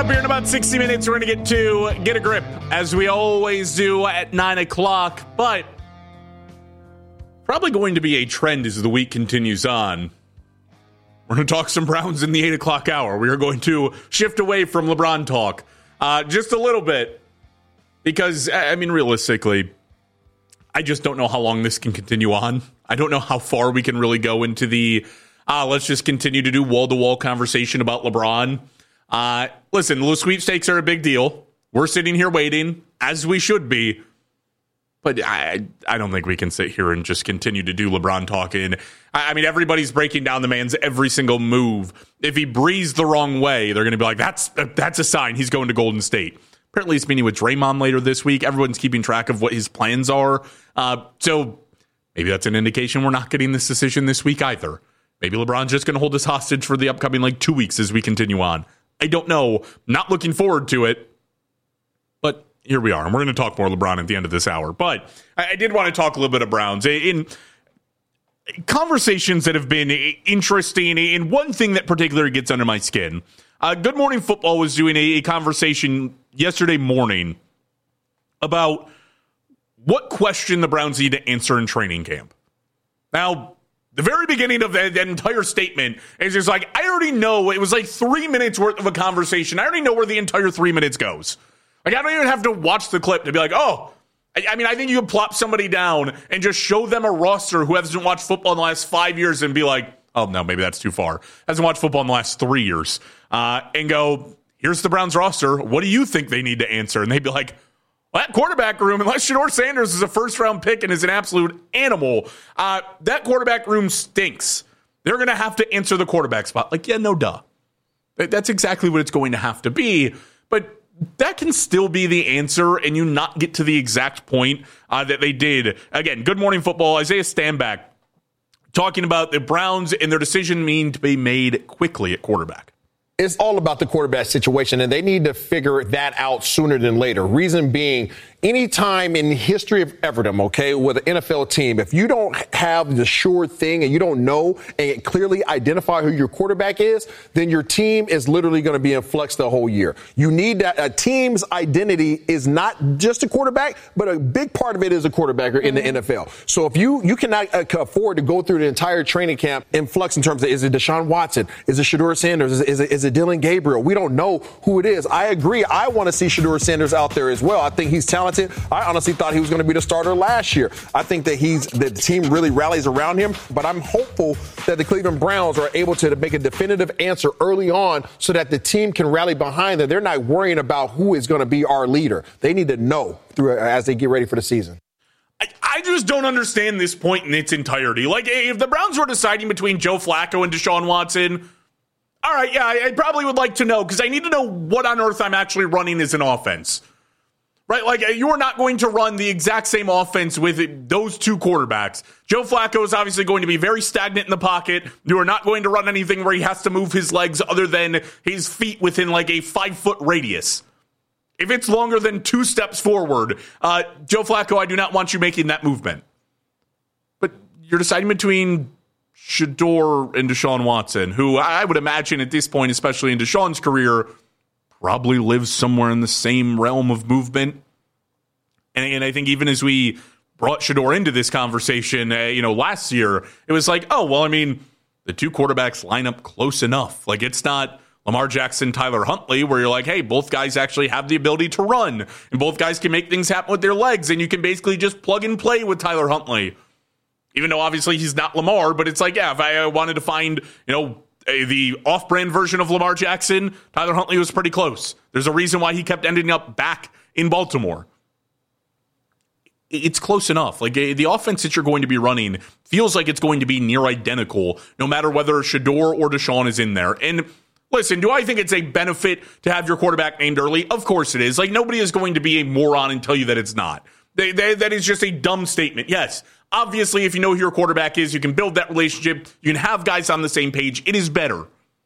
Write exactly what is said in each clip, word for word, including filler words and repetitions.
up here in about sixty minutes. We're going to get to Get a Grip, as we always do at nine o'clock. But probably going to be a trend as the week continues on. We're going to talk some Browns in the eight o'clock hour. We are going to shift away from LeBron talk uh, just a little bit. Because, I mean, realistically, I just don't know how long this can continue on. I don't know how far we can really go into the, uh, let's just continue to do wall-to-wall conversation about LeBron. Uh, listen, the sweepstakes are a big deal. We're sitting here waiting, as we should be. But I I don't think we can sit here and just continue to do LeBron talking. I, I mean, everybody's breaking down the man's every single move. If he breathes the wrong way, they're going to be like, that's that's a sign he's going to Golden State. Apparently, he's meeting with Draymond later this week. Everyone's keeping track of what his plans are. Uh, so maybe that's an indication we're not getting this decision this week either. Maybe LeBron's just going to hold us hostage for the upcoming like two weeks as we continue on. I don't know. Not looking forward to it. But here we are. And we're going to talk more LeBron at the end of this hour. But I did want to talk a little bit of Browns. In conversations that have been interesting, and one thing that particularly gets under my skin. Uh, Good Morning Football was doing a, a conversation yesterday morning about what question the Browns need to answer in training camp. Now, the very beginning of that, that entire statement is just like, I already know, it was like three minutes worth of a conversation. I already know where the entire three minutes goes. Like, I don't even have to watch the clip to be like, oh, I, I mean, I think you could plop somebody down and just show them a roster who hasn't watched football in the last five years and be like, oh, no, maybe that's too far. Hasn't watched football in the last three years. Uh, and go, here's the Browns roster. What do you think they need to answer? And they'd be like, well, that quarterback room, unless Shedeur Sanders is a first-round pick and is an absolute animal, uh, that quarterback room stinks. They're going to have to answer the quarterback spot. Like, yeah, no duh. That's exactly what it's going to have to be. But that can still be the answer and you not get to the exact point uh, that they did. Again, Good Morning Football, Isaiah Stanback, talking about the Browns and their decision mean to be made quickly at quarterback. It's all about the quarterback situation, and they need to figure that out sooner than later. Reason being, any time in the history of Everdom, okay, with an N F L team, if you don't have the sure thing and you don't know and clearly identify who your quarterback is, then your team is literally going to be in flux the whole year. You need that. A team's identity is not just a quarterback, but a big part of it is a quarterback in the N F L. So if you you cannot afford to go through the entire training camp in flux in terms of, is it Deshaun Watson? Is it Shedeur Sanders? Is it, is it, is it Dylan Gabriel? We don't know who it is. I agree. I want to see Shedeur Sanders out there as well. I think he's talented. I honestly thought he was going to be the starter last year. I think that he's that the team really rallies around him, but I'm hopeful that the Cleveland Browns are able to make a definitive answer early on so that the team can rally behind them. They're not worrying about who is going to be our leader. They need to know through as they get ready for the season. I, I just don't understand this point in its entirety. Like, if the Browns were deciding between Joe Flacco and Deshaun Watson, all right, yeah, I, I probably would like to know because I need to know what on earth I'm actually running as an offense. Right, like you are not going to run the exact same offense with those two quarterbacks. Joe Flacco is obviously going to be very stagnant in the pocket. You are not going to run anything where he has to move his legs other than his feet within like a five-foot radius. If it's longer than two steps forward, uh, Joe Flacco, I do not want you making that movement. But you're deciding between Shedeur and Deshaun Watson, who I would imagine at this point, especially in Deshaun's career, probably lives somewhere in the same realm of movement. And, and I think even as we brought Shedeur into this conversation, uh, you know, last year, it was like, oh, well, I mean, the two quarterbacks line up close enough. Like, it's not Lamar Jackson, Tyler Huntley, where you're like, hey, both guys actually have the ability to run, and both guys can make things happen with their legs, and you can basically just plug and play with Tyler Huntley. Even though, obviously, he's not Lamar, but it's like, yeah, if I wanted to find, you know, the off-brand version of Lamar Jackson, Tyler Huntley was pretty close. There's a reason why he kept ending up back in Baltimore. It's close enough. Like, the offense that you're going to be running feels like it's going to be near identical, no matter whether Shedeur or Deshaun is in there. And listen, do I think it's a benefit to have your quarterback named early? Of course it is. Like, nobody is going to be a moron and tell you that it's not. They, they, that is just a dumb statement. Yes, obviously, if you know who your quarterback is, you can build that relationship. You can have guys on the same page. It is better.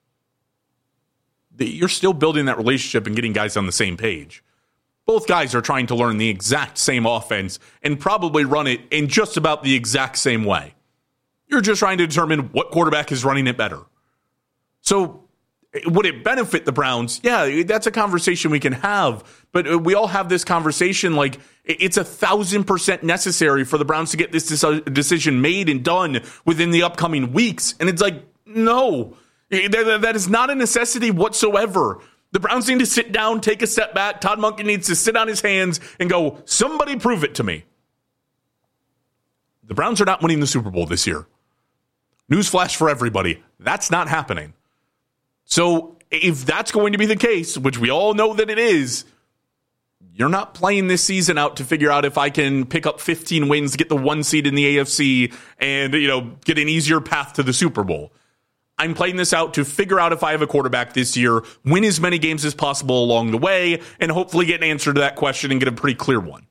You're still building that relationship and getting guys on the same page. Both guys are trying to learn the exact same offense and probably run it in just about the exact same way. You're just trying to determine what quarterback is running it better. So Would it benefit the Browns? Yeah, that's a conversation we can have. But we all have this conversation like it's a thousand percent necessary for the Browns to get this decision made and done within the upcoming weeks. And it's like, no, that is not a necessity whatsoever. The Browns need to sit down, take a step back. Todd Monken needs to sit on his hands and go, somebody prove it to me. The Browns are not winning the Super Bowl this year. Newsflash for everybody. That's not happening. So if that's going to be the case, which we all know that it is, you're not playing this season out to figure out if I can pick up fifteen wins, get the one seed in the A F C, and, you know, get an easier path to the Super Bowl. I'm playing this out to figure out if I have a quarterback this year, win as many games as possible along the way, and hopefully get an answer to that question and get a pretty clear one.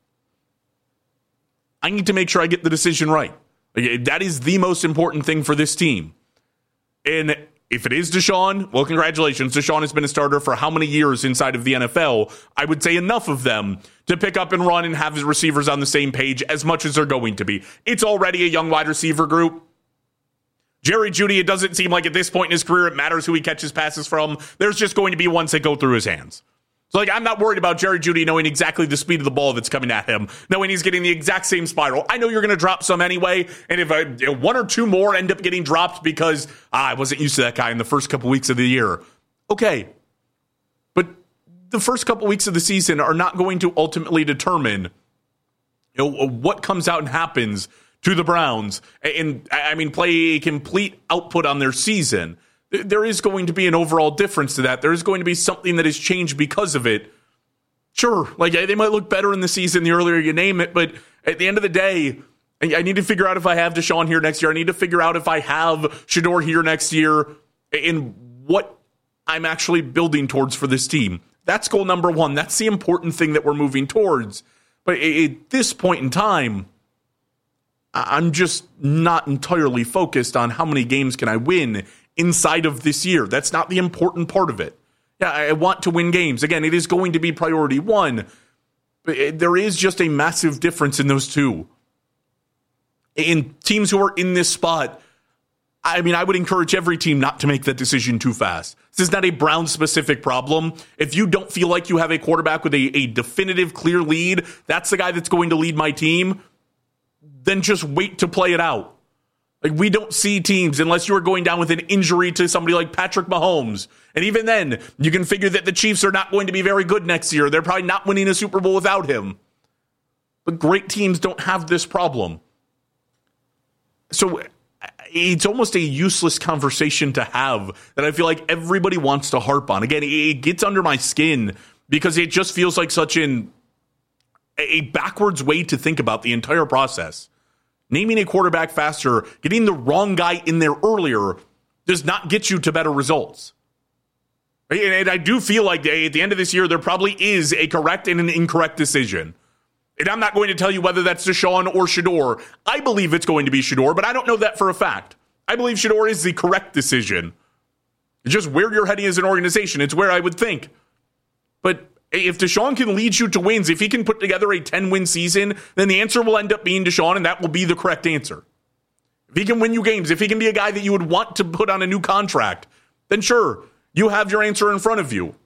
I need to make sure I get the decision right. That is the most important thing for this team. And if it is Deshaun, well, congratulations. Deshaun has been a starter for how many years inside of the N F L? I would say enough of them to pick up and run and have his receivers on the same page as much as they're going to be. It's already a young wide receiver group. Jerry Jeudy, it doesn't seem like at this point in his career it matters who he catches passes from. There's just going to be ones that go through his hands. So, like, I'm not worried about Jerry Jeudy knowing exactly the speed of the ball that's coming at him, knowing he's getting the exact same spiral. I know you're going to drop some anyway, and if I, you know, one or two more end up getting dropped because ah, I wasn't used to that guy in the first couple weeks of the year, okay. But the first couple weeks of the season are not going to ultimately determine, you know, what comes out and happens to the Browns and, I mean, play a complete output on their season. There is going to be an overall difference to that. There is going to be something that has changed because of it. Sure, like they might look better in the season the earlier you name it, but at the end of the day, I need to figure out if I have Deshaun here next year. I need to figure out if I have Shedeur here next year and what I'm actually building towards for this team. That's goal number one. That's the important thing that we're moving towards. But at this point in time, I'm just not entirely focused on how many games can I win inside of this year. That's not the important part of it. Yeah, I want to win games. Again, it is going to be priority one, but there is just a massive difference in those two. In teams who are in this spot, I mean, I would encourage every team not to make that decision too fast. This is not a Browns-specific problem. If you don't feel like you have a quarterback with a, a definitive, clear lead, that's the guy that's going to lead my team, then just wait to play it out. Like, we don't see teams, unless you are going down with an injury to somebody like Patrick Mahomes. And even then, you can figure that the Chiefs are not going to be very good next year. They're probably not winning a Super Bowl without him. But great teams don't have this problem. So it's almost a useless conversation to have that I feel like everybody wants to harp on. Again, it gets under my skin because it just feels like such an a backwards way to think about the entire process. Naming a quarterback faster, getting the wrong guy in there earlier does not get you to better results. And I do feel like at the end of this year, there probably is a correct and an incorrect decision. And I'm not going to tell you whether that's Deshaun or Shedeur. I believe it's going to be Shedeur, but I don't know that for a fact. I believe Shedeur is the correct decision. It's just where you're heading as an organization. It's where I would think. But if Deshaun can lead you to wins, if he can put together a ten-win season, then the answer will end up being Deshaun, and that will be the correct answer. If he can win you games, if he can be a guy that you would want to put on a new contract, then sure, you have your answer in front of you.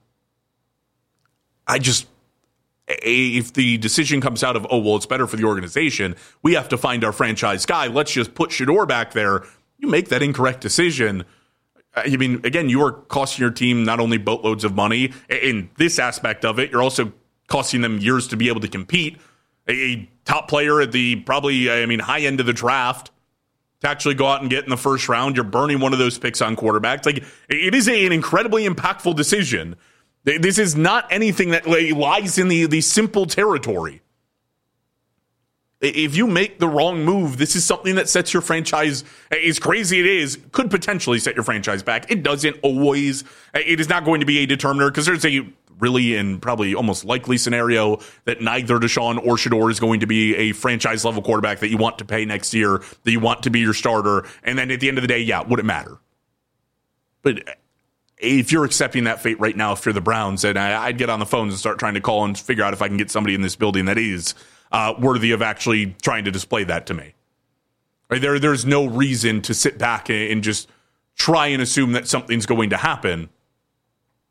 I just, if the decision comes out of, oh, well, it's better for the organization, we have to find our franchise guy, let's just put Shedeur back there, you make that incorrect decision. I mean, again, you are costing your team not only boatloads of money in this aspect of it, you're also costing them years to be able to compete. A top player at the probably, I mean, high end of the draft to actually go out and get in the first round. You're burning one of those picks on quarterbacks. Like, it is a, an incredibly impactful decision. This is not anything that lies in the, the simple territory. If you make the wrong move, this is something that sets your franchise, as crazy it is, could potentially set your franchise back. It doesn't always. It is not going to be a determiner because there's a really and probably almost likely scenario that neither Deshaun or Shedeur is going to be a franchise level quarterback that you want to pay next year, that you want to be your starter. And then at the end of the day, yeah, would it matter? But if you're accepting that fate right now, if you're the Browns, then I'd get on the phones and start trying to call and figure out if I can get somebody in this building that is Uh, worthy of actually trying to display that to me. Right? There, there's no reason to sit back and, and just try and assume that something's going to happen.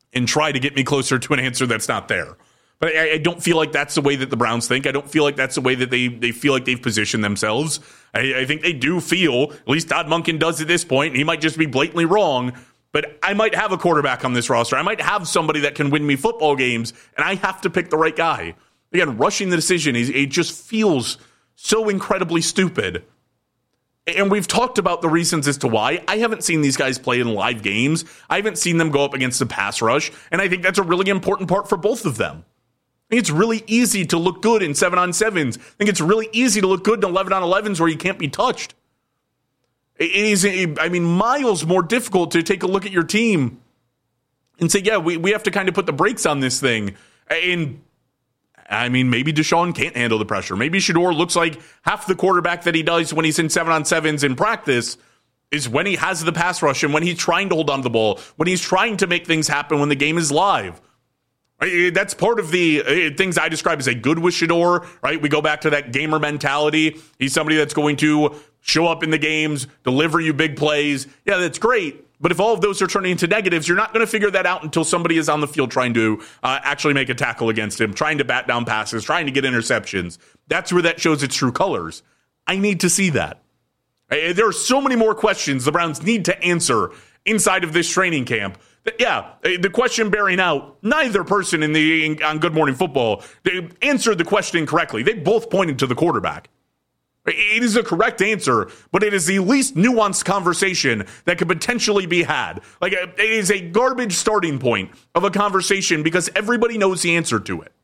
and try to get me closer to an answer that's not there. But I, I don't feel like that's the way that the Browns think. I don't feel like that's the way that they, they feel like they've positioned themselves. I, I think they do feel, at least Todd Monken does at this point, and he might just be blatantly wrong, but I might have a quarterback on this roster. I might have somebody that can win me football games, and I have to pick the right guy. Again, rushing the decision, it just feels so incredibly stupid. And we've talked about the reasons as to why. I haven't seen these guys play in live games. I haven't seen them go up against the pass rush, and I think that's a really important part for both of them. I think it's really easy to look good in seven on sevens. I think it's really easy to look good in eleven on elevens where you can't be touched. It is, I mean, miles more difficult to take a look at your team and say, yeah, we, we have to kind of put the brakes on this thing. And I mean, maybe Deshaun can't handle the pressure. Maybe Shedeur looks like half the quarterback that he does when he's in seven on sevens in practice is when he has the pass rush and when he's trying to hold on to the ball, when he's trying to make things happen when the game is live. That's part of the uh, things I describe as a good with Shedeur, right? We go back to that gamer mentality. He's somebody that's going to show up in the games, deliver you big plays. Yeah, that's great. But if all of those are turning into negatives, you're not going to figure that out until somebody is on the field trying to uh, actually make a tackle against him, trying to bat down passes, trying to get interceptions. That's where that shows its true colors. I need to see that. Uh, there are so many more questions the Browns need to answer inside of this training camp. Yeah, the question bearing out, neither person in the in, on Good Morning Football they answered the question correctly. They both pointed to the quarterback. It is a correct answer, but it is the least nuanced conversation that could potentially be had. Like, it is a garbage starting point of a conversation because everybody knows the answer to it.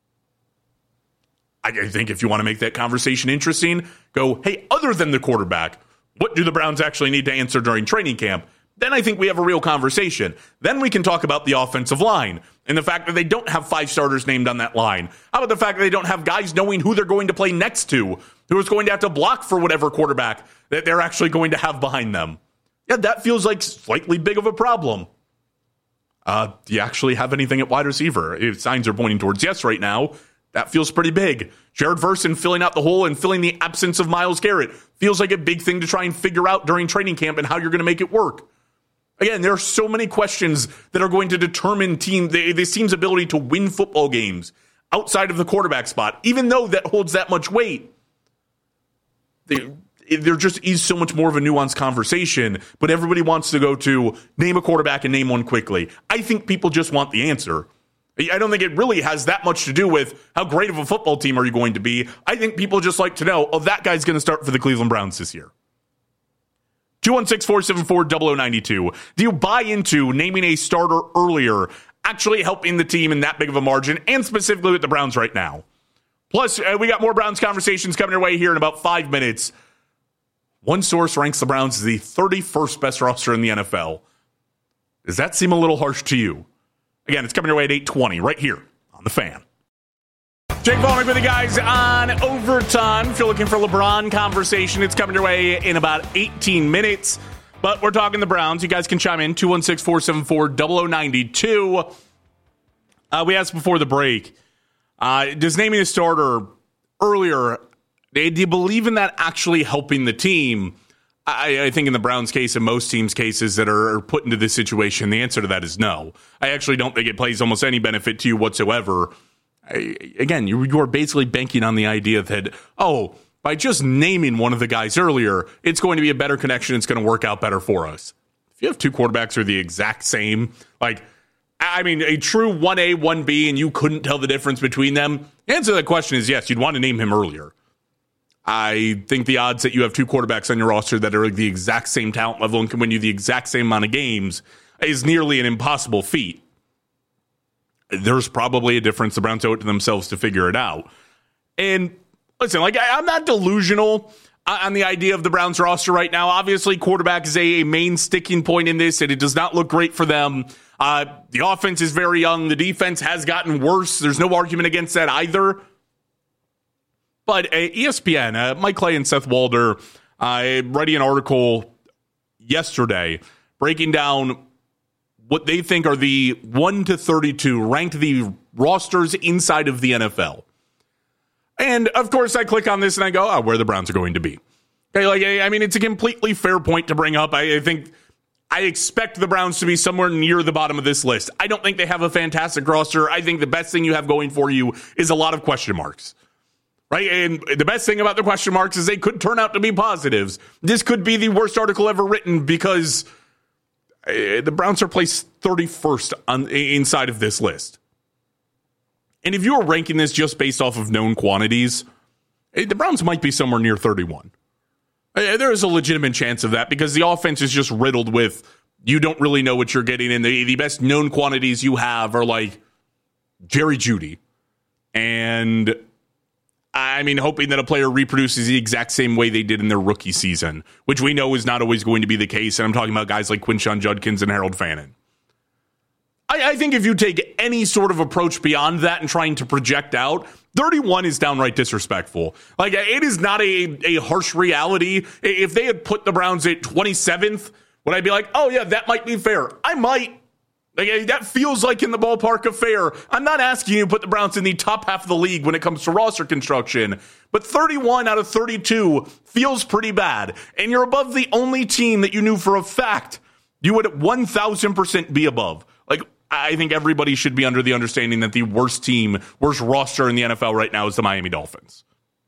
I think if you want to make that conversation interesting, go, hey, other than the quarterback, what do the Browns actually need to answer during training camp? Then I think we have a real conversation. Then we can talk about the offensive line and the fact that they don't have five starters named on that line. How about the fact that they don't have guys knowing who they're going to play next to, who is going to have to block for whatever quarterback that they're actually going to have behind them? Yeah, that feels like slightly big of a problem. Uh, do you actually have anything at wide receiver? If signs are pointing towards yes right now, that feels pretty big. Jared Verson filling out the hole and filling the absence of Myles Garrett feels like a big thing to try and figure out during training camp and how you're going to make it work. Again, there are so many questions that are going to determine team this team's ability to win football games outside of the quarterback spot, even though that holds that much weight. They, there just is so much more of a nuanced conversation, but everybody wants to go to name a quarterback and name one quickly. I think people just want the answer. I don't think it really has that much to do with how great of a football team are you going to be. I think people just like to know, oh, that guy's going to start for the Cleveland Browns this year. two one six, four seven four, zero zero nine two. Do you buy into naming a starter earlier actually helping the team in that big of a margin, and specifically with the Browns right now? Plus, uh, we got more Browns conversations coming your way here in about five minutes. One source ranks the Browns as the thirty-first best roster in the N F L. Does that seem a little harsh to you? Again, it's coming your way at eight twenty right here on The Fan. Jake Vollmer with you guys on Overtime. If you're looking for LeBron conversation, it's coming your way in about eighteen minutes. But we're talking the Browns. You guys can chime in, two one six, four seven four, zero zero nine two. Uh, we asked before the break, uh, does naming a starter earlier, do you believe in that actually helping the team? I, I think in the Browns' case and most teams' cases that are put into this situation, the answer to that is no. I actually don't think it plays almost any benefit to you whatsoever. I, again, you, you are basically banking on the idea that, oh, by just naming one of the guys earlier, it's going to be a better connection. It's going to work out better for us. If you have two quarterbacks who are the exact same, like, I mean, a true one A, one B, and you couldn't tell the difference between them, the answer to that question is yes, you'd want to name him earlier. I think the odds that you have two quarterbacks on your roster that are the exact same talent level and can win you the exact same amount of games is nearly an impossible feat. There's probably a difference. The Browns owe it to themselves to figure it out. And listen, like I, I'm not delusional on the idea of the Browns roster right now. Obviously, quarterback is a, a main sticking point in this, and it does not look great for them. Uh, the offense is very young. The defense has gotten worse. There's no argument against that either. But uh, E S P N, uh, Mike Clay and Seth Walder, uh, writing an article yesterday breaking down what they think are the one to thirty-two ranked the rosters inside of the N F L. And, of course, I click on this and I go, oh, where the Browns are going to be. Okay, like, I mean, it's a completely fair point to bring up. I, I think I expect the Browns to be somewhere near the bottom of this list. I don't think they have a fantastic roster. I think the best thing you have going for you is a lot of question marks. Right? And the best thing about the question marks is they could turn out to be positives. This could be the worst article ever written because uh, the Browns are placed thirty-first on, inside of this list. And if you were ranking this just based off of known quantities, the Browns might be somewhere near thirty-one. There is a legitimate chance of that because the offense is just riddled with, you don't really know what you're getting, and the, the best known quantities you have are like Jerry Jeudy. And I mean, hoping that a player reproduces the exact same way they did in their rookie season, which we know is not always going to be the case. And I'm talking about guys like Quinshon Judkins and Harold Fannin. I, I think if you take any sort of approach beyond that and trying to project out, thirty-one is downright disrespectful. Like, it is not a, a harsh reality. If they had put the Browns at twenty-seventh, would I be like, oh yeah, that might be fair? I might. Like, that feels like in the ballpark of fair. I'm not asking you to put the Browns in the top half of the league when it comes to roster construction, but thirty-one out of thirty-two feels pretty bad. And you're above the only team that you knew for a fact you would one thousand percent be above. Like, I think everybody should be under the understanding that the worst team, worst roster in the N F L right now is the Miami Dolphins.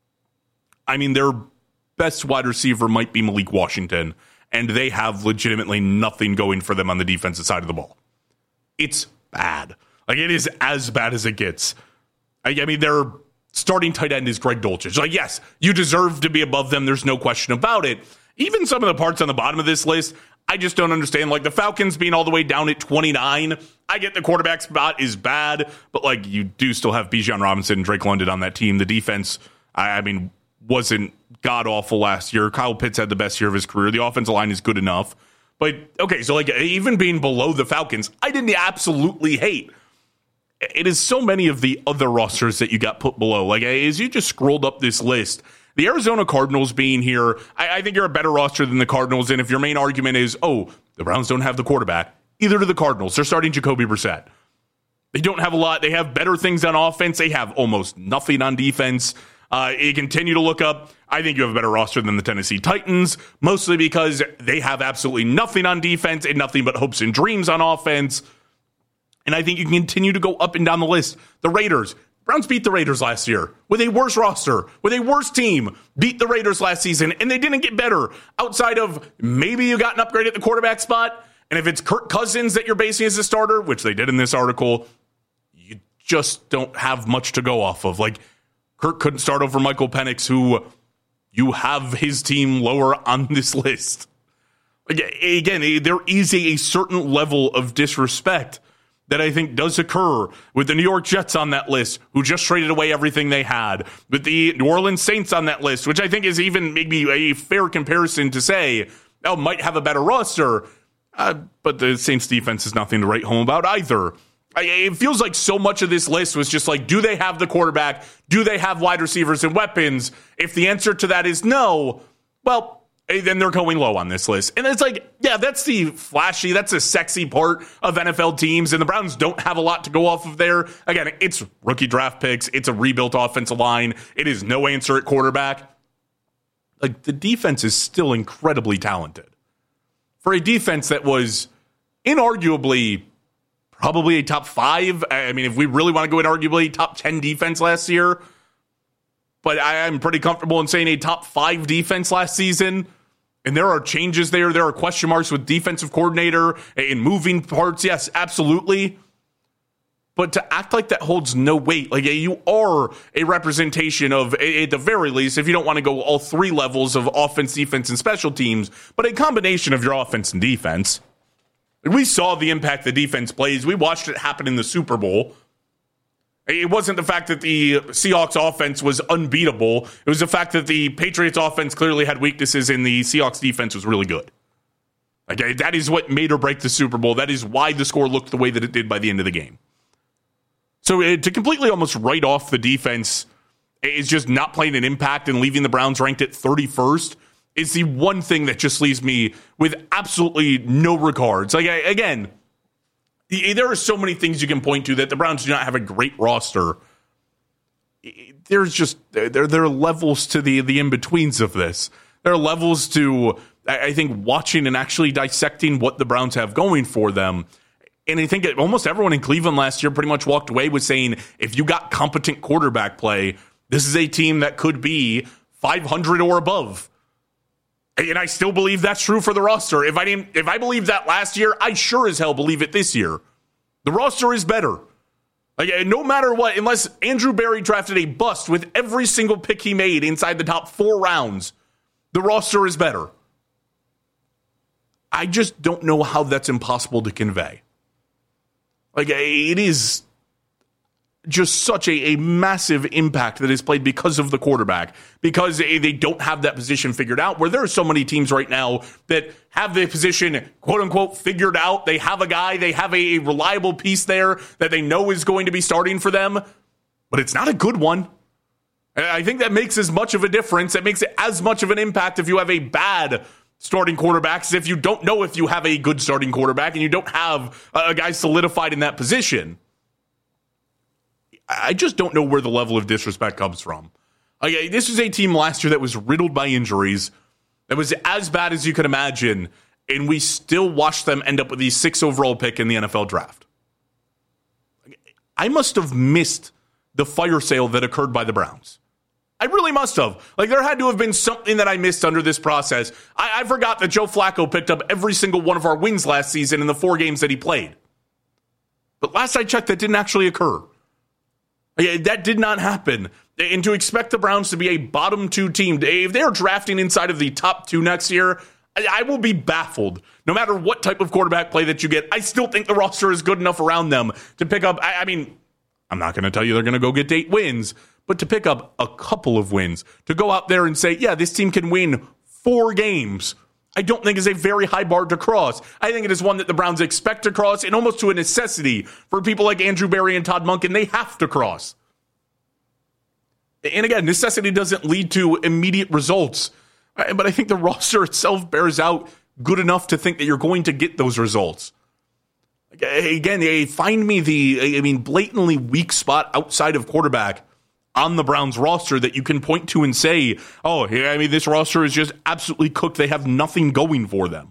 I mean, their best wide receiver might be Malik Washington, and they have legitimately nothing going for them on the defensive side of the ball. It's bad. Like, it is as bad as it gets. I, I mean, their starting tight end is Greg Dulcich. Like, yes, you deserve to be above them. There's no question about it. Even some of the parts on the bottom of this list, I just don't understand. Like, the Falcons being all the way down at twenty-nine. I get the quarterback spot is bad, but, like, you do still have Bijan Robinson and Drake London on that team. The defense, I, I mean, wasn't god-awful last year. Kyle Pitts had the best year of his career. The offensive line is good enough. But, okay, so, like, even being below the Falcons, I didn't absolutely hate. It is so many of the other rosters that you got put below. Like, as you just scrolled up this list, the Arizona Cardinals being here, I, I think you're a better roster than the Cardinals. And if your main argument is, oh, the Browns don't have the quarterback, either do the Cardinals. They're starting Jacoby Brissett. They don't have a lot. They have better things on offense. They have almost nothing on defense. Uh, you continue to look up. I think you have a better roster than the Tennessee Titans, mostly because they have absolutely nothing on defense and nothing but hopes and dreams on offense. And I think you can continue to go up and down the list. The Raiders. Browns beat the Raiders last year with a worse roster, with a worse team. Beat the Raiders last season, and they didn't get better outside of maybe you got an upgrade at the quarterback spot. And if it's Kirk Cousins that you're basing as a starter, which they did in this article, you just don't have much to go off of. Like, Kirk couldn't start over Michael Penix, who you have his team lower on this list. Again, there is a certain level of disrespect that I think does occur with the New York Jets on that list, who just traded away everything they had, with the New Orleans Saints on that list, which I think is even maybe a fair comparison to say, oh, might have a better roster, uh, but the Saints defense is nothing to write home about either. It feels like so much of this list was just like, do they have the quarterback? Do they have wide receivers and weapons? If the answer to that is no, well, then they're going low on this list. And it's like, yeah, that's the flashy, that's the sexy part of N F L teams, and the Browns don't have a lot to go off of there. Again, it's rookie draft picks. It's a rebuilt offensive line. It is no answer at quarterback. Like, the defense is still incredibly talented. For a defense that was inarguably probably a top five. I mean, if we really want to go in arguably top ten defense last year, but I'm pretty comfortable in saying a top five defense last season. And there are changes there. There are question marks with defensive coordinator and moving parts. Yes, absolutely. But to act like that holds no weight, like you are a representation of, at the very least, if you don't want to go all three levels of offense, defense, and special teams, but a combination of your offense and defense. We saw the impact the defense plays. We watched it happen in the Super Bowl. It wasn't the fact that the Seahawks offense was unbeatable. It was the fact that the Patriots offense clearly had weaknesses and the Seahawks defense was really good. Okay, that is what made or break the Super Bowl. That is why the score looked the way that it did by the end of the game. So uh, to completely almost write off the defense is just not playing an impact and leaving the Browns ranked at thirty-first is the one thing that just leaves me with absolutely no regards. Like, I, again, there are so many things you can point to that the Browns do not have a great roster. There's just, there, there are levels to the, the in-betweens of this. There are levels to I think watching and actually dissecting what the Browns have going for them, and I think almost everyone in Cleveland last year pretty much walked away with saying, if you got competent quarterback play, this is a team that could be five hundred or above. And I still believe that's true for the roster. If I didn't, if I believed that last year, I sure as hell believe it this year. The roster is better. Like, no matter what, unless Andrew Berry drafted a bust with every single pick he made inside the top four rounds, the roster is better. I just don't know how that's impossible to convey. Like, it is just such a, a massive impact that is played because of the quarterback, because they don't have that position figured out, where there are so many teams right now that have the position, quote unquote, figured out. They have a guy, they have a reliable piece there that they know is going to be starting for them, but it's not a good one. I think that makes as much of a difference. It makes it as much of an impact if you have a bad starting quarterbacks, if you don't know if you have a good starting quarterback and you don't have a guy solidified in that position. I just don't know where the level of disrespect comes from. Okay, this was a team last year that was riddled by injuries, that was as bad as you could imagine, and we still watched them end up with the sixth overall pick in the N F L draft. I must have missed the fire sale that occurred by the Browns. I really must have. Like, there had to have been something that I missed under this process. I, I forgot that Joe Flacco picked up every single one of our wins last season in the four games that he played. But last I checked, that didn't actually occur. That did not happen. And to expect the Browns to be a bottom two team, if they're drafting inside of the top two next year, I, I will be baffled. No matter what type of quarterback play that you get, I still think the roster is good enough around them to pick up, I, I mean, I'm not going to tell you they're going to go get eight wins, but to pick up a couple of wins, to go out there and say, yeah, this team can win four games, I don't think is a very high bar to cross. I think it is one that the Browns expect to cross, and almost to a necessity for people like Andrew Berry and Todd Monken, they have to cross. And again, necessity doesn't lead to immediate results, but I think the roster itself bears out good enough to think that you're going to get those results. Again, they find me the, I mean, blatantly weak spot outside of quarterback on the Browns roster that you can point to and say, oh, I mean, this roster is just absolutely cooked. They have nothing going for them.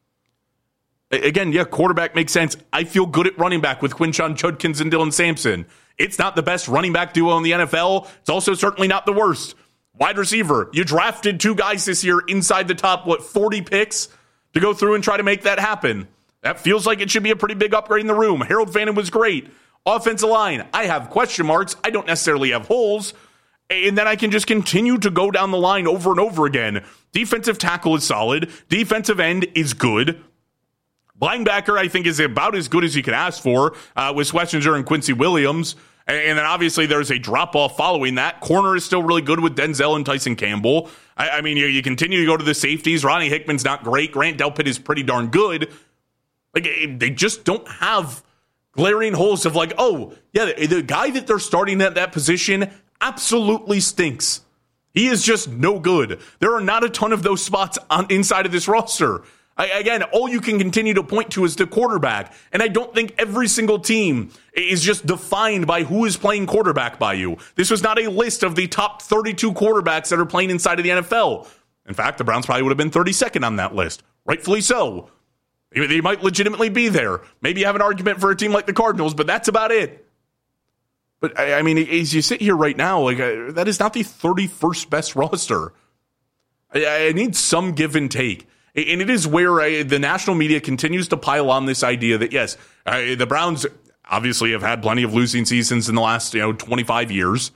Again, yeah, quarterback makes sense. I feel good at running back with Quinshon Judkins and Dylan Sampson. It's not the best running back duo in the N F L. It's also certainly not the worst. Wide receiver, you drafted two guys this year inside the top, what, forty picks to go through and try to make that happen. That feels like it should be a pretty big upgrade in the room. Harold Fannin was great. Offensive line, I have question marks. I don't necessarily have holes. And then I can just continue to go down the line over and over again. Defensive tackle is solid. Defensive end is good. Linebacker, I think, is about as good as you can ask for uh, with Schlesinger and Quincy Williams. And then obviously there's a drop-off following that. Corner is still really good with Denzel and Tyson Campbell. I, I mean, you, you continue to go to the safeties. Ronnie Hickman's not great. Grant Delpit is pretty darn good. Like, they just don't have glaring holes of like, oh, yeah, the, the guy that they're starting at that position absolutely stinks. He is just no good. There are not a ton of those spots on inside of this roster. I, again, all you can continue to point to is the quarterback. And I don't think every single team is just defined by who is playing quarterback by you. This was not a list of the top thirty-two quarterbacks that are playing inside of the N F L. In fact, the Browns probably would have been thirty-second on that list. Rightfully so. They might legitimately be there. Maybe you have an argument for a team like the Cardinals, but that's about it. But, I, I mean, as you sit here right now, like uh, that is not the thirty-first best roster. I, I need some give and take. And it is where uh, the national media continues to pile on this idea that, yes, uh, the Browns obviously have had plenty of losing seasons in the last, you know, twenty-five years.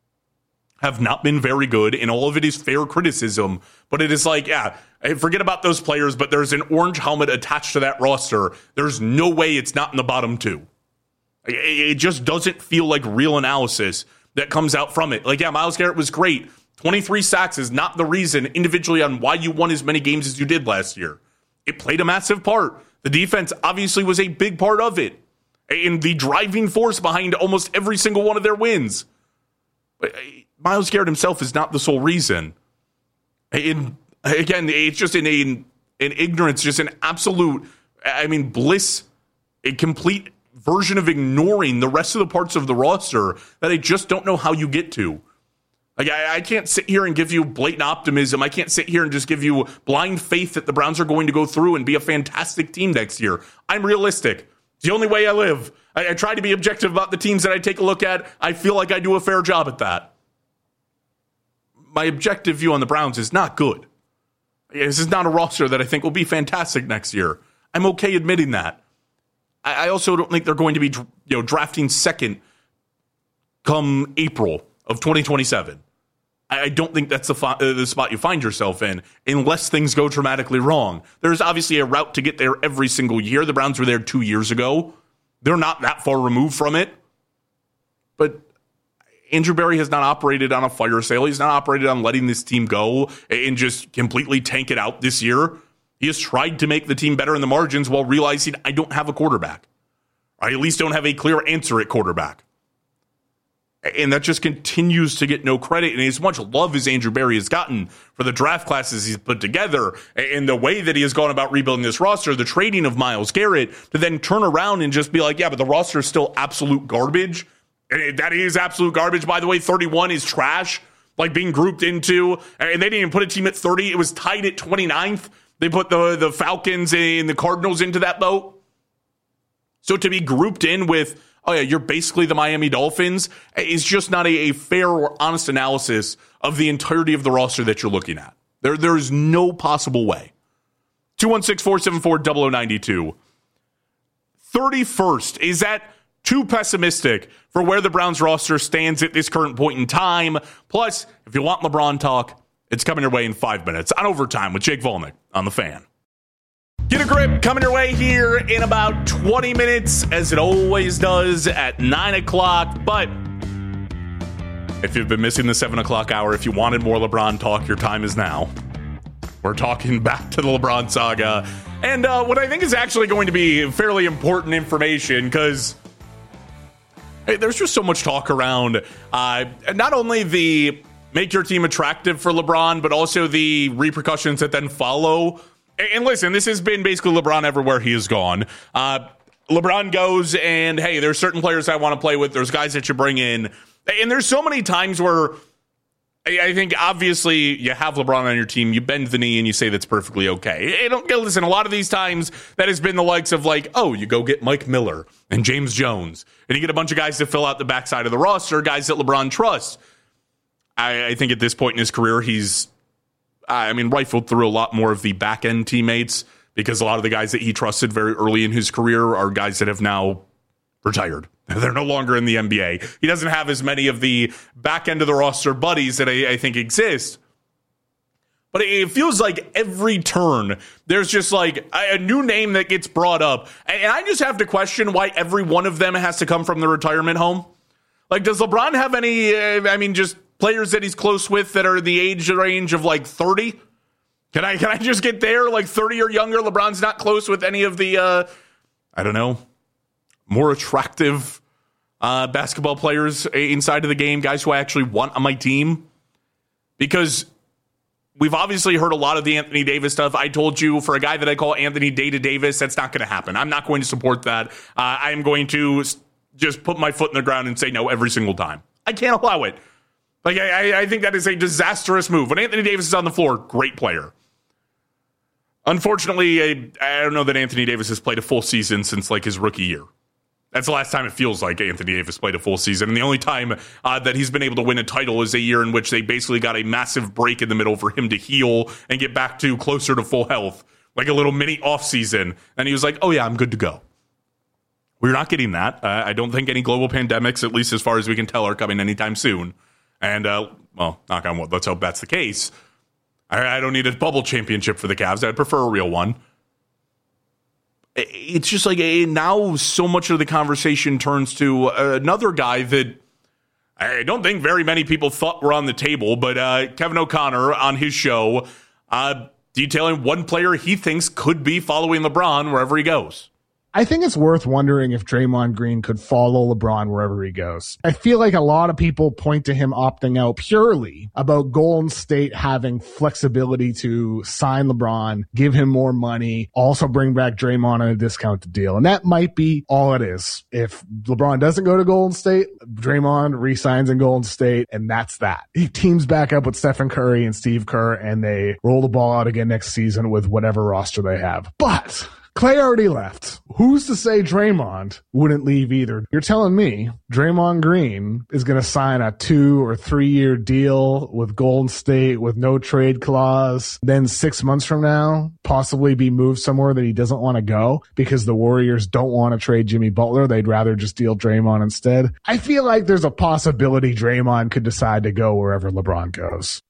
Have not been very good, and all of it is fair criticism. But it is like, yeah, forget about those players, but there's an orange helmet attached to that roster. There's no way it's not in the bottom two. It just doesn't feel like real analysis that comes out from it. Like, yeah, Myles Garrett was great. twenty-three sacks is not the reason individually on why you won as many games as you did last year. It played a massive part. The defense obviously was a big part of it, and the driving force behind almost every single one of their wins. But Myles Garrett himself is not the sole reason. And again, it's just an, an, an ignorance, just an absolute, I mean, bliss, a complete version of ignoring the rest of the parts of the roster that I just don't know how you get to. Like, I, I can't sit here and give you blatant optimism. I can't sit here and just give you blind faith that the Browns are going to go through and be a fantastic team next year. I'm realistic. It's the only way I live. I, I try to be objective about the teams that I take a look at. I feel like I do a fair job at that. My objective view on the Browns is not good. This is not a roster that I think will be fantastic next year. I'm okay admitting that. I, I also don't think they're going to be, you know, drafting second come April of twenty twenty-seven. I, I don't think that's the, fi- uh, the spot you find yourself in unless things go dramatically wrong. There's obviously a route to get there every single year. The Browns were there two years ago. They're not that far removed from it. But Andrew Berry has not operated on a fire sale. He's not operated on letting this team go and just completely tank it out this year. He has tried to make the team better in the margins while realizing I don't have a quarterback. I at least don't have a clear answer at quarterback. And that just continues to get no credit. And as much love as Andrew Berry has gotten for the draft classes he's put together and the way that he has gone about rebuilding this roster, the trading of Myles Garrett, to then turn around and just be like, yeah, but the roster is still absolute garbage. And that is absolute garbage, by the way. thirty-one is trash, like being grouped into. And they didn't even put a team at thirty. It was tied at twenty-ninth. They put the, the Falcons and the Cardinals into that boat. So to be grouped in with, oh yeah, you're basically the Miami Dolphins, is just not a, a fair or honest analysis of the entirety of the roster that you're looking at. There, there is no possible way. two one six, four seven four, zero zero nine two. thirty-first, is that too pessimistic for where the Browns roster stands at this current point in time? Plus, if you want LeBron talk, it's coming your way in five minutes on Overtime with Jake Volnick on The Fan. Get a grip coming your way here in about twenty minutes, as it always does at nine o'clock. But if you've been missing the seven o'clock hour, if you wanted more LeBron talk, your time is now. We're talking back to the LeBron saga. And uh, what I think is actually going to be fairly important information, because hey, there's just so much talk around uh, not only the make your team attractive for LeBron, but also the repercussions that then follow. And listen, this has been basically LeBron everywhere he has gone. Uh, LeBron goes and, hey, there's certain players I want to play with. There's guys that you bring in. And there's so many times where I think obviously you have LeBron on your team, you bend the knee and you say that's perfectly okay. I don't get, listen, a lot of these times that has been the likes of like, oh, you go get Mike Miller and James Jones, and you get a bunch of guys to fill out the backside of the roster, guys that LeBron trusts. I, I think at this point in his career, he's, I mean, rifled through a lot more of the back end teammates, because a lot of the guys that he trusted very early in his career are guys that have now retired. They're no longer in the N B A. He doesn't have as many of the back end of the roster buddies that I, I think exist. But it feels like every turn, there's just like a new name that gets brought up. And I just have to question why every one of them has to come from the retirement home. Like, does LeBron have any, uh, I mean, just players that he's close with that are the age range of like thirty? Can I, can I just get there? Like thirty or younger? LeBron's not close with any of the, uh, I don't know, more attractive uh, basketball players inside of the game, guys who I actually want on my team. Because we've obviously heard a lot of the Anthony Davis stuff. I told you, for a guy that I call Anthony Data Davis, that's not going to happen. I'm not going to support that. Uh, I am going to just put my foot in the ground and say no every single time. I can't allow it. Like, I, I think that is a disastrous move. When Anthony Davis is on the floor, great player. Unfortunately, I, I don't know that Anthony Davis has played a full season since like his rookie year. That's the last time it feels like Anthony Davis played a full season. And the only time uh, that he's been able to win a title is a year in which they basically got a massive break in the middle for him to heal and get back to closer to full health, like a little mini offseason. And he was like, oh, yeah, I'm good to go. We're not getting that. Uh, I don't think any global pandemics, at least as far as we can tell, are coming anytime soon. And, uh, well, knock on wood, let's hope that's the case. I, I don't need a bubble championship for the Cavs. I'd prefer a real one. It's just like a, now so much of the conversation turns to another guy that I don't think very many people thought were on the table, but uh, Kevin O'Connor on his show uh, detailing one player he thinks could be following LeBron wherever he goes. I think it's worth wondering if Draymond Green could follow LeBron wherever he goes. I feel like a lot of people point to him opting out purely about Golden State having flexibility to sign LeBron, give him more money, also bring back Draymond on a discounted deal. And that might be all it is. If LeBron doesn't go to Golden State, Draymond re-signs in Golden State, and that's that. He teams back up with Stephen Curry and Steve Kerr, and they roll the ball out again next season with whatever roster they have. But Clay already left. Who's to say Draymond wouldn't leave either? You're telling me Draymond Green is going to sign a two or three year deal with Golden State with no trade clause, then six months from now possibly be moved somewhere that he doesn't want to go because the Warriors don't want to trade Jimmy Butler. They'd rather just deal Draymond instead. I feel like there's a possibility Draymond could decide to go wherever LeBron goes.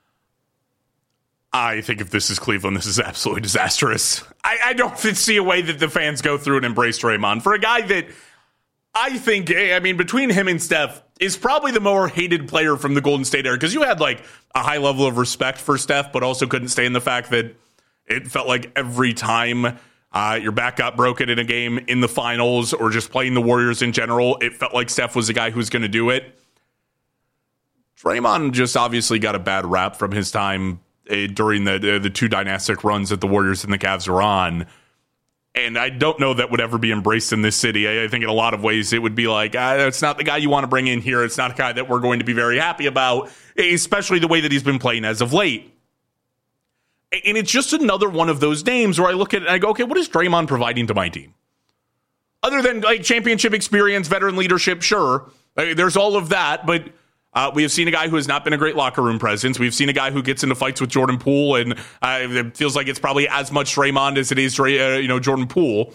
I think if this is Cleveland, this is absolutely disastrous. I, I don't see a way that the fans go through and embrace Draymond. For a guy that I think, I mean, between him and Steph, is probably the more hated player from the Golden State era. Because you had like a high level of respect for Steph, but also couldn't stand the fact that it felt like every time uh, your back got broken in a game in the finals or just playing the Warriors in general, it felt like Steph was the guy who's going to do it. Draymond just obviously got a bad rap from his time during the the two dynastic runs that the Warriors and the Cavs were on. And I don't know that would ever be embraced in this city. I, I think in a lot of ways it would be like, ah, it's not the guy you want to bring in here. It's not a guy that we're going to be very happy about, especially the way that he's been playing as of late. And it's just another one of those names where I look at it and I go, okay, what is Draymond providing to my team? Other than like championship experience, veteran leadership, sure. Like, there's all of that, but Uh, we have seen a guy who has not been a great locker room presence. We've seen a guy who gets into fights with Jordan Poole, and uh, it feels like it's probably as much Draymond as it is, uh, you know, Jordan Poole.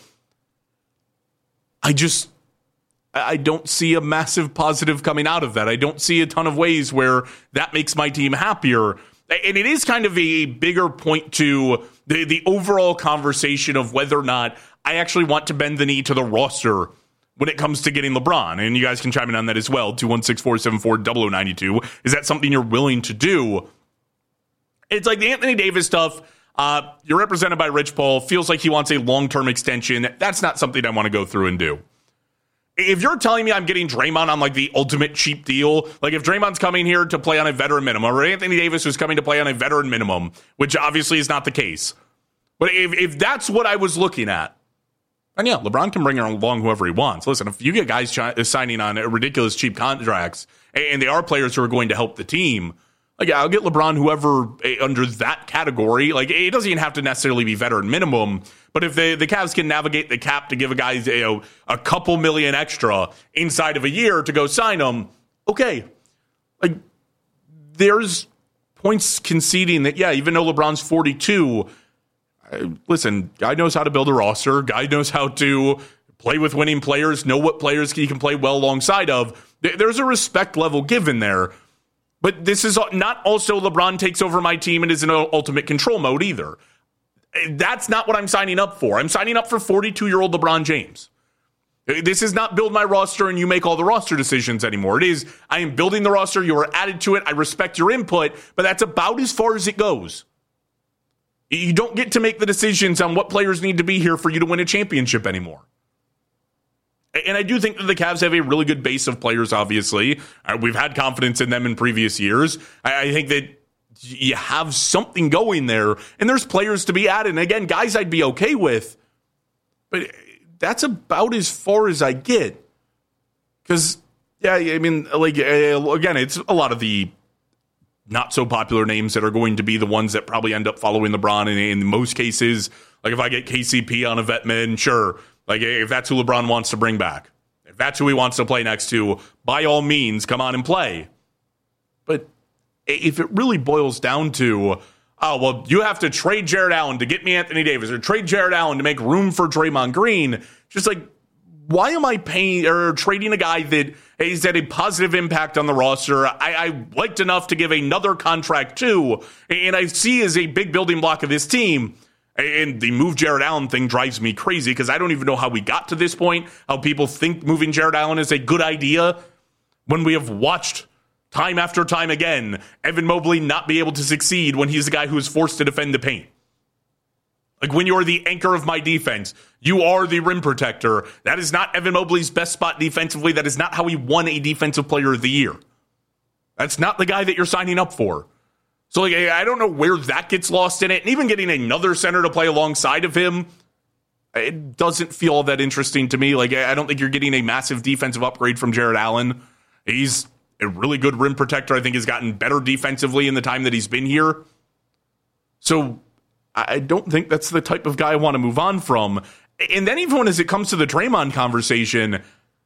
I just, I don't see a massive positive coming out of that. I don't see a ton of ways where that makes my team happier. And it is kind of a bigger point to the, the overall conversation of whether or not I actually want to bend the knee to the roster when it comes to getting LeBron. And you guys can chime in on that as well. two one six, four seven four, zero zero nine two. Is that something you're willing to do? It's like the Anthony Davis stuff. Uh, you're represented by Rich Paul. Feels like he wants a long-term extension. That's not something I want to go through and do. If you're telling me I'm getting Draymond on like the ultimate cheap deal, like if Draymond's coming here to play on a veteran minimum, or Anthony Davis was coming to play on a veteran minimum, which obviously is not the case. But if, if that's what I was looking at, and yeah, LeBron can bring along whoever he wants. Listen, if you get guys ch- signing on ridiculous cheap contracts, and they are players who are going to help the team, like, yeah, I'll get LeBron whoever under that category. Like, it doesn't even have to necessarily be veteran minimum, but if the, the Cavs can navigate the cap to give a guy, you know, a couple million extra inside of a year to go sign him, okay. Like, there's points conceding that, yeah, even though LeBron's forty-two, listen, guy knows how to build a roster. Guy knows how to play with winning players, know what players he can play well alongside of. There's a respect level given there. But this is not also LeBron takes over my team and is in ultimate control mode either. That's not what I'm signing up for. I'm signing up for forty-two-year-old LeBron James. This is not build my roster and you make all the roster decisions anymore. It is, I am building the roster. You are added to it. I respect your input, but that's about as far as it goes. You don't get to make the decisions on what players need to be here for you to win a championship anymore. And I do think that the Cavs have a really good base of players, obviously. Uh, we've had confidence in them in previous years. I, I think that you have something going there, and there's players to be added. And again, guys I'd be okay with, but that's about as far as I get. Because, yeah, I mean, like, uh, again, it's a lot of the not so popular names that are going to be the ones that probably end up following LeBron in, in most cases. Like if I get K C P on a vet min, sure. Like if that's who LeBron wants to bring back, if that's who he wants to play next to, by all means, come on and play. But if it really boils down to, oh, well, you have to trade Jared Allen to get me Anthony Davis or trade Jared Allen to make room for Draymond Green, just like, why am I paying or trading a guy that has had a positive impact on the roster? I, I liked enough to give another contract to, and I see as a big building block of this team. And the move Jared Allen thing drives me crazy because I don't even know how we got to this point, how people think moving Jared Allen is a good idea when we have watched time after time again Evan Mobley not be able to succeed when he's the guy who is forced to defend the paint. Like when you're the anchor of my defense, you are the rim protector. That is not Evan Mobley's best spot defensively. That is not how he won a Defensive Player of the Year. That's not the guy that you're signing up for. So like, I don't know where that gets lost in it. And even getting another center to play alongside of him, it doesn't feel all that interesting to me. Like, I don't think you're getting a massive defensive upgrade from Jarrett Allen. He's a really good rim protector. I think has gotten better defensively in the time that he's been here. So I don't think that's the type of guy I want to move on from. And then even when as it comes to the Draymond conversation,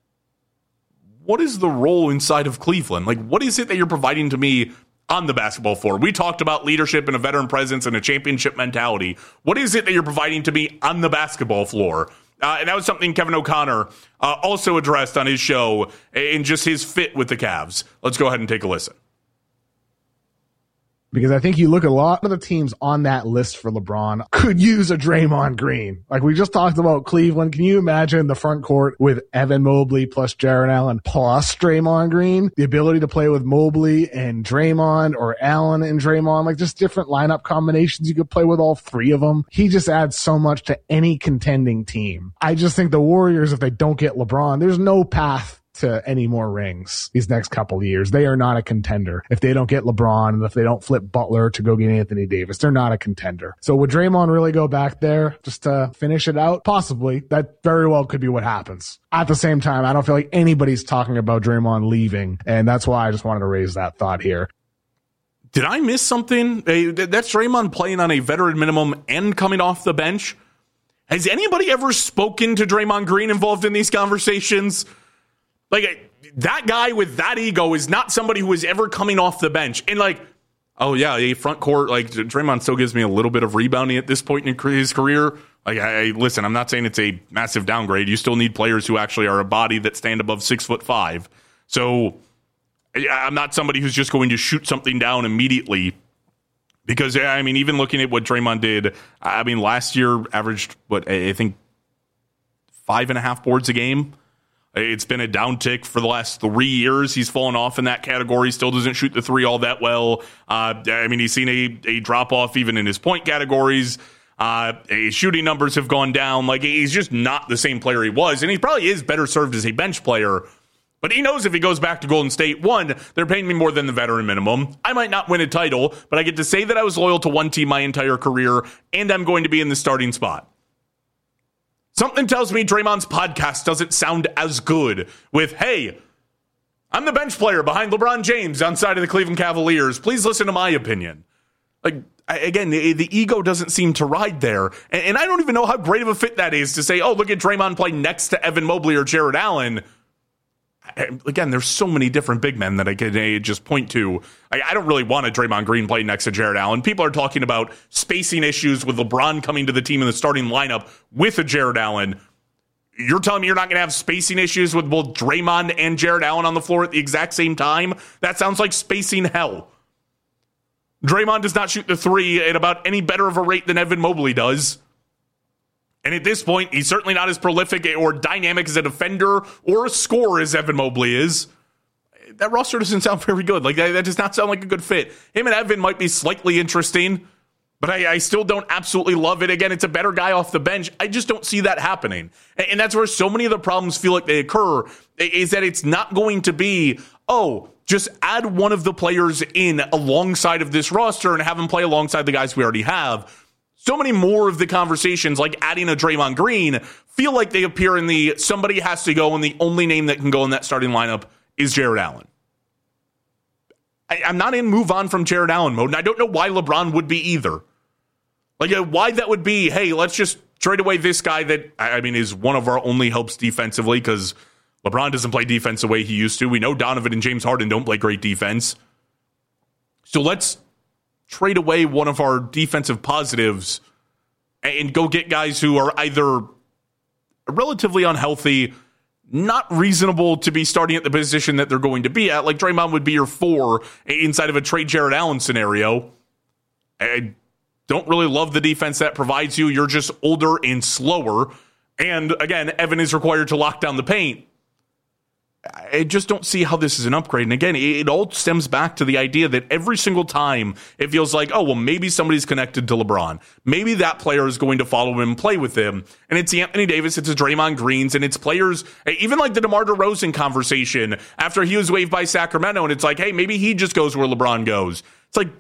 what is the role inside of Cleveland? Like, what is it that you're providing to me on the basketball floor? We talked about leadership and a veteran presence and a championship mentality. What is it that you're providing to me on the basketball floor? Uh, and that was something Kevin O'Connor uh, also addressed on his show in just his fit with the Cavs. Let's go ahead and take a listen. Because I think you look at a lot of the teams on that list for LeBron could use a Draymond Green. Like we just talked about Cleveland. Can you imagine the front court with Evan Mobley plus Jarrett Allen plus Draymond Green? The ability to play with Mobley and Draymond or Allen and Draymond, like just different lineup combinations. You could play with all three of them. He just adds so much to any contending team. I just think the Warriors, if they don't get LeBron, there's no path to any more rings these next couple of years. They are not a contender. If they don't get LeBron and if they don't flip Butler to go get Anthony Davis, they're not a contender. So would Draymond really go back there just to finish it out? Possibly. That very well could be what happens. At the same time, I don't feel like anybody's talking about Draymond leaving, and that's why I just wanted to raise that thought here. Did I miss something? That's Draymond playing on a veteran minimum and coming off the bench. Has anybody ever spoken to Draymond Green involved in these conversations? Like, that guy with that ego is not somebody who is ever coming off the bench. And, like, oh, yeah, a front court, like, Draymond still gives me a little bit of rebounding at this point in his career. Like, I, listen, I'm not saying it's a massive downgrade. You still need players who actually are a body that stand above six foot five. So I'm not somebody who's just going to shoot something down immediately. Because, I mean, even looking at what Draymond did, I mean, last year averaged, what, I think five and a half boards a game. It's been a downtick for the last three years. He's fallen off in that category. Still doesn't shoot the three all that well. Uh, I mean, he's seen a, a drop-off even in his point categories. Uh, his shooting numbers have gone down. Like, he's just not the same player he was. And he probably is better served as a bench player. But he knows if he goes back to Golden State, one, they're paying me more than the veteran minimum. I might not win a title, but I get to say that I was loyal to one team my entire career, and I'm going to be in the starting spot. Something tells me Draymond's podcast doesn't sound as good with, hey, I'm the bench player behind LeBron James on side of the Cleveland Cavaliers. Please listen to my opinion. Like, again, the, the ego doesn't seem to ride there. And, and I don't even know how great of a fit that is to say, oh, look at Draymond play next to Evan Mobley or Jarrett Allen. Again, there's so many different big men that I could uh, just point to. I, I don't really want a Draymond Green play next to Jarrett Allen. People are talking about spacing issues with LeBron coming to the team in the starting lineup with a Jarrett Allen. You're telling me you're not going to have spacing issues with both Draymond and Jarrett Allen on the floor at the exact same time? That sounds like spacing hell. Draymond does not shoot the three at about any better of a rate than Evan Mobley does. And at this point, he's certainly not as prolific or dynamic as a defender or a scorer as Evan Mobley is. That roster doesn't sound very good. Like, that, that does not sound like a good fit. Him and Evan might be slightly interesting, but I, I still don't absolutely love it. Again, it's a better guy off the bench. I just don't see that happening. And, and that's where so many of the problems feel like they occur, is that it's not going to be, oh, just add one of the players in alongside of this roster and have him play alongside the guys we already have. So many more of the conversations, like adding a Draymond Green, feel like they appear in the somebody has to go, and the only name that can go in that starting lineup is Jarrett Allen. I, I'm not in move on from Jarrett Allen mode, and I don't know why LeBron would be either. Like, uh, why that would be, hey, let's just trade away this guy that, I mean, is one of our only hopes defensively, because LeBron doesn't play defense the way he used to. We know Donovan and James Harden don't play great defense. So let's trade away one of our defensive positives and go get guys who are either relatively unhealthy, not reasonable to be starting at the position that they're going to be at. Like, Draymond would be your four inside of a trade Jarrett Allen scenario. I don't really love the defense that provides you. You're just older and slower. And again, Evan is required to lock down the paint. I just don't see how this is an upgrade. And again, it all stems back to the idea that every single time it feels like, oh, well, maybe somebody's connected to LeBron. Maybe that player is going to follow him and play with him. And it's the Anthony Davis, it's the Draymond Greens, and it's players, even like the DeMar DeRozan conversation after he was waived by Sacramento. And it's like, hey, maybe he just goes where LeBron goes. It's like,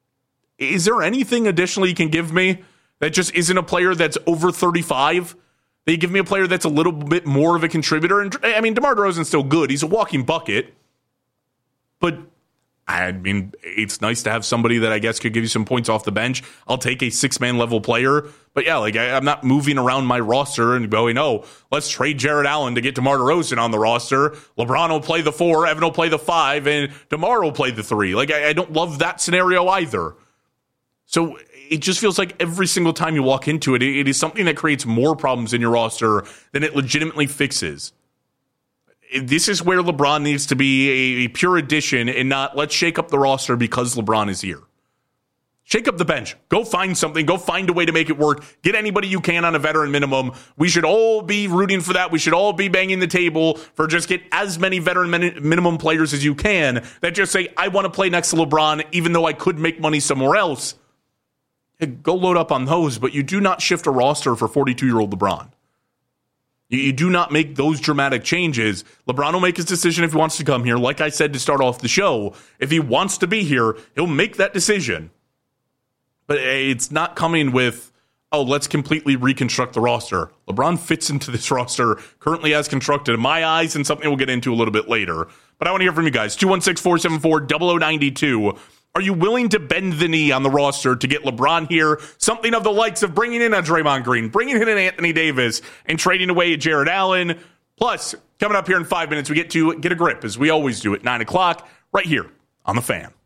is there anything additionally you can give me that just isn't a player that's over thirty-five? They give me a player that's a little bit more of a contributor. And I mean, DeMar DeRozan's still good. He's a walking bucket. But, I mean, it's nice to have somebody that I guess could give you some points off the bench. I'll take a six-man level player. But, yeah, like I, I'm not moving around my roster and going, oh, let's trade Jared Allen to get DeMar DeRozan on the roster. LeBron will play the four, Evan will play the five, and DeMar will play the three. Like, I, I don't love that scenario either. So it just feels like every single time you walk into it, it is something that creates more problems in your roster than it legitimately fixes. This is where LeBron needs to be a pure addition and not let's shake up the roster because LeBron is here. Shake up the bench. Go find something. Go find a way to make it work. Get anybody you can on a veteran minimum. We should all be rooting for that. We should all be banging the table for just get as many veteran min- minimum players as you can that just say, I want to play next to LeBron even though I could make money somewhere else. Go load up on those, but you do not shift a roster for forty-two-year-old LeBron. You, you do not make those dramatic changes. LeBron will make his decision if he wants to come here. Like I said to start off the show, if he wants to be here, he'll make that decision. But it's not coming with, oh, let's completely reconstruct the roster. LeBron fits into this roster currently as constructed in my eyes, and something we'll get into a little bit later. But I want to hear from you guys. two one six, four seven four, zero zero nine two. Are you willing to bend the knee on the roster to get LeBron here? Something of the likes of bringing in a Draymond Green, bringing in an Anthony Davis, and trading away a Jared Allen. Plus, coming up here in five minutes, we get to get a grip, as we always do at nine o'clock, right here on The Fan.